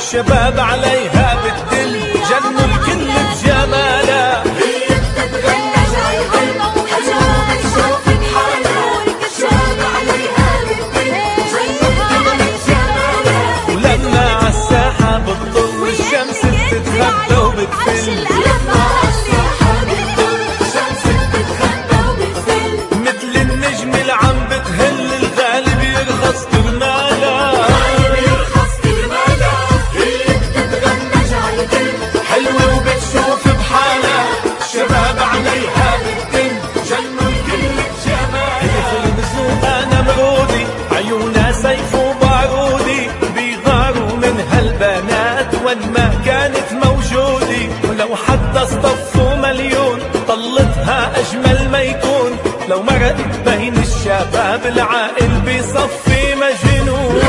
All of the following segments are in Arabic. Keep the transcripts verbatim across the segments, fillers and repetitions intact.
الشباب عليها بتدل، جنوا الكل بجمالها. هي بتتغنى جايبة حلوة بتشوف بحالها، الشباب عليها بتدل جنوا الكل بجمالها. ولما عالساحة بتطل الشمس بتتخبى وبتفل، لما عالساحة بتطل الشمس بتتخبى وبتفل، مثل النجم اللي عم بتهل الغالب يرخص كرمالها. حلوة وبتشوف بحالها، الشباب عليها بتدل جنوا الكل بجمالها. هي فيلم ذوقها نمرودي، عيونها سيف وبارودي، بيغاروا من هالبنات وين ما كانت موجودة. ولو حتى اصطفوا مليون طلتها أجمل ما يكون، لو مرقت بين الشباب العاقل بصفي مجنون.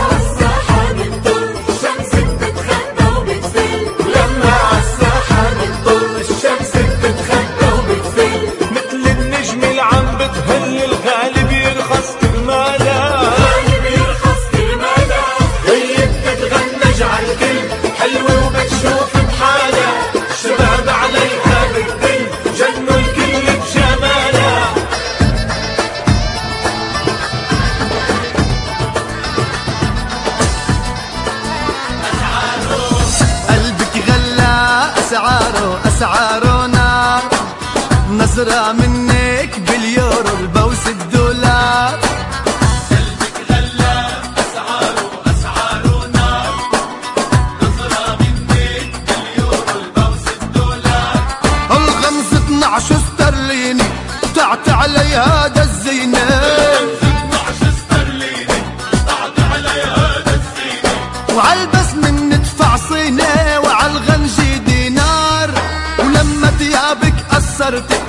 بتهل الغالب يرخص كرمالها، الغالب يرخص كرمالها. هي بتتغنى جعل الكل، حلوة وبتشوف بحالها، الشباب عليها بتدل جنوا الكل بجمالها. قلبك غلا أسعاره أسعاره نار، نظرة منك باليورو البوس الدولار. قلبك غلا أسعاره أسعاره نار، نظرة منك باليورو البوس الدولار. الخمس اتنعش استرليني طعت عليها دزينة، اتنعش استرليني طعت عليها دزينة، وعالبس من ندفع صينة وعالغنجي دينار. ولما ثيابك أثرت